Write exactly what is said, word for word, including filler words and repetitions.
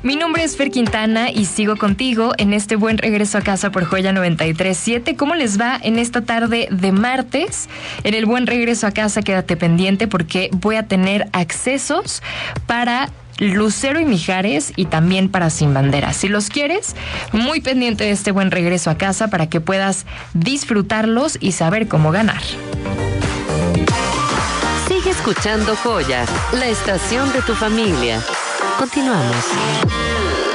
Mi nombre es Fer Quintana y sigo contigo en este buen regreso a casa por Joya noventa y tres punto siete. ¿Cómo les va en esta tarde de martes? En el buen regreso a casa, quédate pendiente porque voy a tener accesos para Lucero y Mijares y también para Sin Bandera. Si los quieres, muy pendiente de este buen regreso a casa para que puedas disfrutarlos y saber cómo ganar. Sigue escuchando Joya, la estación de tu familia. Continuamos.